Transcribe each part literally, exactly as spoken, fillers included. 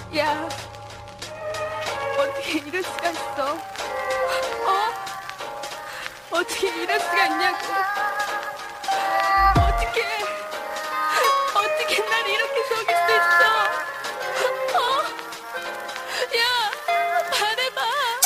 야, 어떻게 이럴 수가 있어? 어? 어떻게 이럴 수가 있냐고? 어떻게, 어떻게 날 이렇게 속일 수 있어? 어? 야, 말해봐.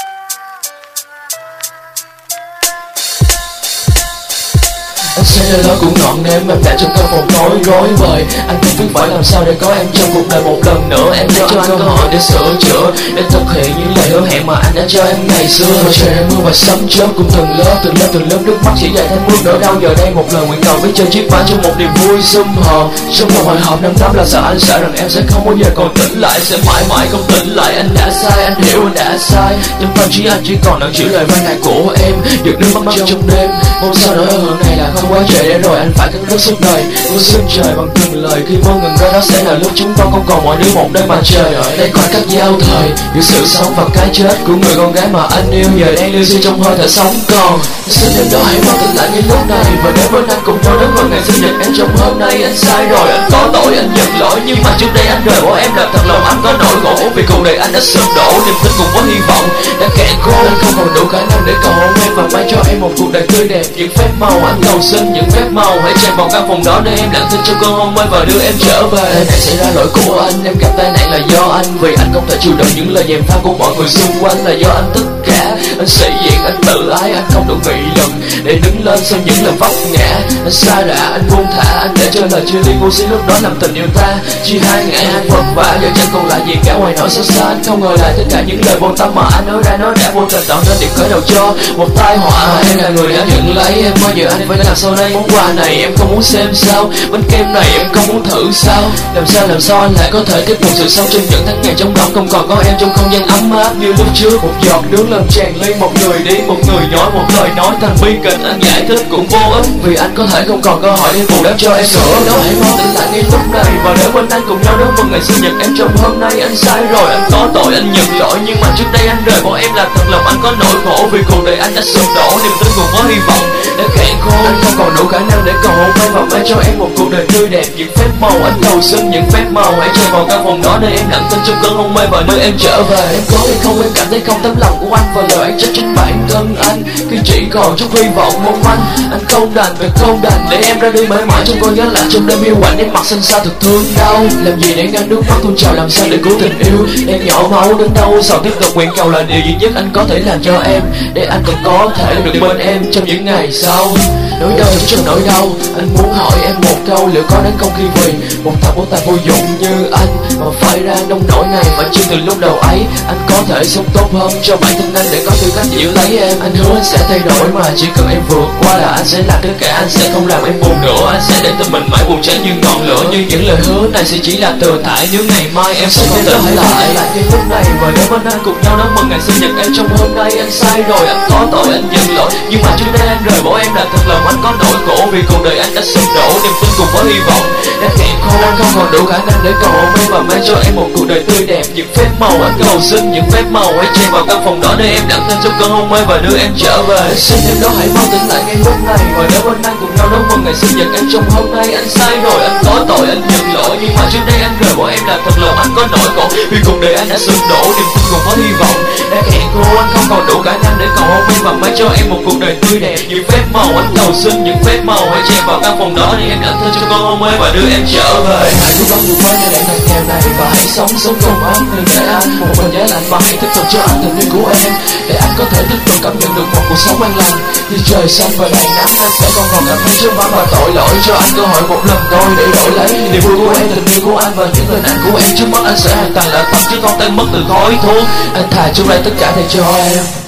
Anh sẽ nơi đó cũng ngọn đêm em đã trong căn phòng tối rối bời. Anh không biết phải làm sao để có em trong cuộc đời một lần nữa. Em cho anh cơ hội để sửa chữa, để thực hiện những lời hứa hẹn mà anh đã cho em ngày xưa. Rồi trời mưa và sấm chớp cùng từng lớp từng lớp từng lớp nước mắt chỉ dài thành mưa nỗi đau. Giờ đây một lời nguyện cầu với trên chiếc ván trong một niềm vui sum họp. Trong lòng hồi hộp năm năm là sợ anh sợ rằng em sẽ không bao giờ còn tỉnh lại, sẽ mãi mãi không tỉnh lại. Anh đã sai, anh hiểu anh đã sai. Trong tâm trí anh chỉ còn nặng chữ lời van này của em. Được nước mắt trong đêm, mong sao nỗi hận này là không quá trễ để rồi anh phải cắn rứt suốt đời. Mưa sương trời bằng từng lời khi mơ ngừng ra đó sẽ là lúc chúng con không còn mọi đứa một nơi mà trời ở đây khoảnh khắc giao thời giữa sự sống và cái chết của người con gái mà anh yêu giờ đang lưu giữ trong hơi thở sống còn. Xin em đó hãy mau tỉnh lại ngay lúc này và đến với anh cùng nhau đến vào ngày sinh nhật em trong hôm nay. Anh sai rồi, anh có tội, anh nhận lỗi, nhưng mà trước đây anh rời bỏ em là thật lòng anh có nỗi khổ vì cuộc đời anh đã sụp đổ, niềm tin cùng với hy vọng đã cạn khô. Anh không còn đủ khả năng để cầu hôn em và mang cho em một cuộc đời tươi đẹp. Những phép màu anh cầu xin, những phép màu hãy tràn vào căn phòng đó để em lặng thinh trong cơn hôn mê và đưa em trở về. Tai nạn xảy ra lỗi của anh, em gặp tai nạn là do anh, vì anh không thể chịu đựng những lời gièm pha của mọi người xung quanh. Là do anh tất cả, anh sĩ diện, anh tự ái, anh không đủ nghị lực để đứng lên sau những lần vấp ngã. Anh sai đã, anh buông thả, anh để cho lời chia ly ngu si lúc đó làm tình yêu ta chia hai ngã. Anh vất vả giờ chẳng còn lại gì cả ngoài nỗi xót xa. Anh không ngờ lại tất cả những lời vô tâm mà anh nói ra nó đã vô tình tạo nên điểm khởi đầu cho một tai họa. Em là người đã nhận lấy em, bao giờ anh phải làm sau đây? Món quà này em không muốn xem sao, bánh kem này em không muốn thử sao? Làm sao làm sao anh lại có thể tiếp tục sự sống trong những tháng ngày trống rỗng không còn có em trong không gian ấm áp như lúc trước? Một giọt nước làm tràn ly, một người đi, một người nói một lời nói thành bi kịch. Anh giải thích cũng vô ích vì anh có thể không còn cơ hội để bù đắp cho em nữa. Đó hãy mau tỉnh lại ngay lúc này và để bên anh cùng nhau đón mừng ngày sinh nhật em trong hôm nay. Anh sai rồi, anh có tội, anh nhận lỗi, nhưng mà trước đây anh rời bỏ em là thật lòng anh có nỗi khổ vì cuộc đời anh đã sụp đổ, niềm tin cùng với hy vọng đã cạn khô. Anh không còn đủ khả năng để cầu hôn em và mang cho em một cuộc đời tươi đẹp. Những phép màu anh cầu xin, những phép màu hãy tràn vào căn phòng đó để em lặng thinh trong cơn hôn mê và đưa em trở về. Em có hay không em cảm thấy không tấm lòng của anh và lời anh trách trách bản thân anh khi chỉ còn chút hy vọng mong manh. Anh không đành phải không đành để em ra đi mãi mãi trong con nhớ lại trong đêm yêu quạnh. Em mặt xanh xa thật thương đau, làm gì để ngăn nước mắt tuôn trào, làm sao để cứu tình yêu em nhỏ máu đến đâu. Sao tiếp tục nguyện cầu là điều duy nhất anh có thể làm cho em để anh còn có thể được bên em trong những ngày sau. Nỗi đau trong nỗi đau, anh muốn hỏi em một câu, liệu có đến không khi vì một thằng vô tài vô dụng như anh mà phải ra nông nỗi này? Và chưa từ lúc đầu ấy anh có thể sống tốt hơn cho bản thân anh để có tư cách giữ lấy em. Anh hứa anh sẽ thay đổi mà chỉ cần em vượt qua là anh sẽ làm tất cả, anh sẽ không làm em buồn nữa. Anh sẽ để tình mình mãi buồn cháy như ngọn lửa, nhưng những lời hứa này sẽ chỉ là thừa thải nếu ngày mai em sẽ không tỉnh lại. Lại cái lúc này và để bên anh cùng nhau đón mừng ngày sinh nhật em trong hôm nay. Anh sai rồi, anh có tội, anh nhận lỗi, nhưng mà trước đây anh rời bỏ em là thật lòng anh có nỗi khổ vì cuộc đời anh đã sụp đổ, niềm tin cùng với hy vọng đã cạn khô. Anh không còn đủ khả năng để cầu hôn em và mang cho em một cuộc đời tươi đẹp. Những phép màu anh cầu xin, những phép màu hãy tràn vào căn phòng đó để em lặng thinh trong cơn hôn mê và đưa em trở về. Xin em đó hãy mau tỉnh lại ngay lúc này và để bên anh cùng nhau đón mừng ngày sinh nhật em trong hôm nay. Anh sai rồi, anh có tội, anh nhận lỗi, nhưng mà trước đây anh rời bỏ em là thật lòng anh có nỗi khổ vì cuộc đời anh đã sụp đổ, niềm tin cùng với hy vọng đã cạn khô. Anh không còn đủ khả năng để cầu hôn em và mang cho em một cuộc đời tươi đẹp. Những phép màu anh cầu xin, những phép màu hãy tràn vào căn phòng đó để em lặng thinh trong cơn hôn mê và đưa em trở về. Hãy cố gắng vượt qua giai đoạn thật nghèo này và hãy sống sống cùng anh. Đừng để anh một mình giá lạnh và hãy tiếp tục cho anh tình yêu của em để anh có thể tiếp tục cảm nhận được một cuộc sống an lành. Khi trời xanh và đầy nắng anh sẽ không còn cảm thấy chướng vắng và tội lỗi. Cho anh cơ hội một lần thôi để đổi lấy niềm vui của em, tình yêu của anh và những hình ảnh của em trước mắt anh sẽ hoàn toàn là thật chứ không tan mất từ khói thuốc. Anh thà chung lại tất cả để cho em.